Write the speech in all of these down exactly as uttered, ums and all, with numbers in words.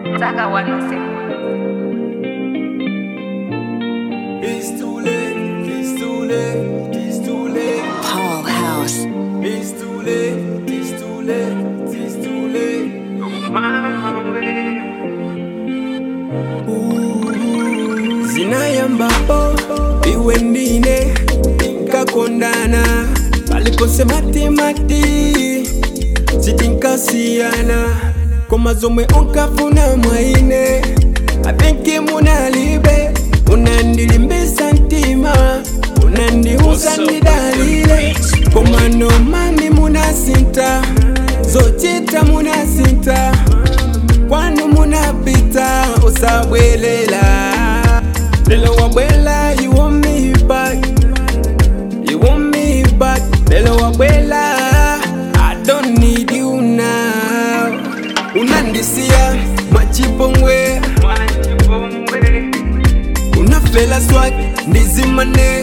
Taka wanose. It's too late, it's too late, it's too late. Paul House. It's too late, it's too late, it's too late. Zinayambapo iwe ndine nkakondana paliposema timati sitinkasiyana koma zomwe unkafuna mwaine apinki munalibe unandilimbisa ntima unandiuza ndidalile koma nomani munasinta zochita munasinta kwanu munapita usabwelela lelo wabwela you want me back you want me back lelo wabwela I don't need you now unandisia machipongwe unafela swag ndizimane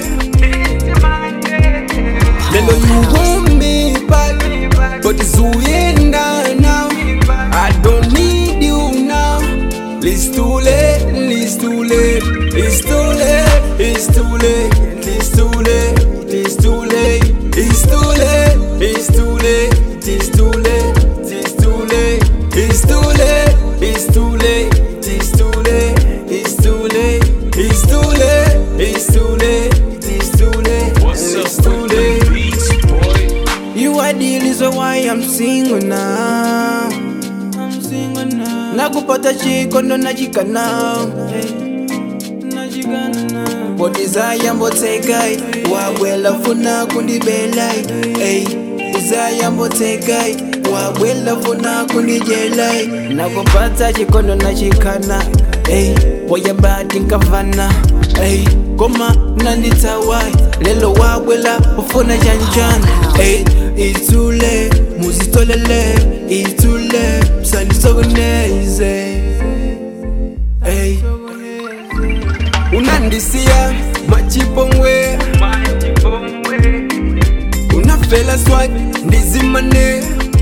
lelo you want me back but zuyenda now I don't need you now it's too late it's too late it's too late it's too late it's too late it's too late it's too late it's too late it's too late it's too late it's too late it's too late it's too late it's too late it's too late it's too late it's too late it's too late you are the reason why I'm single now I'm single now nakupata chikondo nachikana body zayambo tekai wabwela funa kundibelai ey uzayambo tekai wabwela funa kundijelai nakupata chikondo nachikana ey boyabati nkavana ey koma nanditawai lelo wabwela ufuna janjana ey itule muzitolele itule msandisogoneze ey unandisia machipongwe unafela swag ndizimane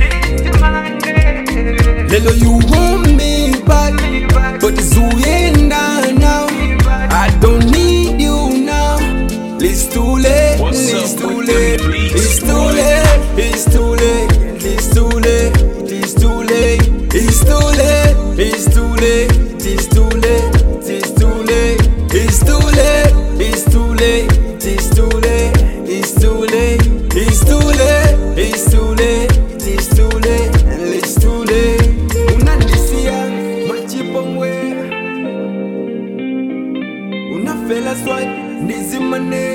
lelo you want me back but zuyenda now I don't need you now it's too late it's too late it's too late it's too late it's too late it's too late it's too late it's too late it's too late it's too late it's too late it's too late it's too late it's too late it's too late it's too late it's too late it's too late unandisia machipongwe unafela swag ndizimane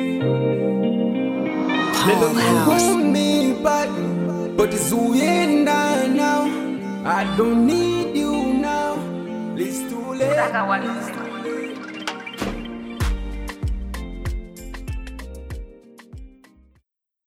Paul House. me back but zuyenda now I don't need you now it's too late Taka wanose.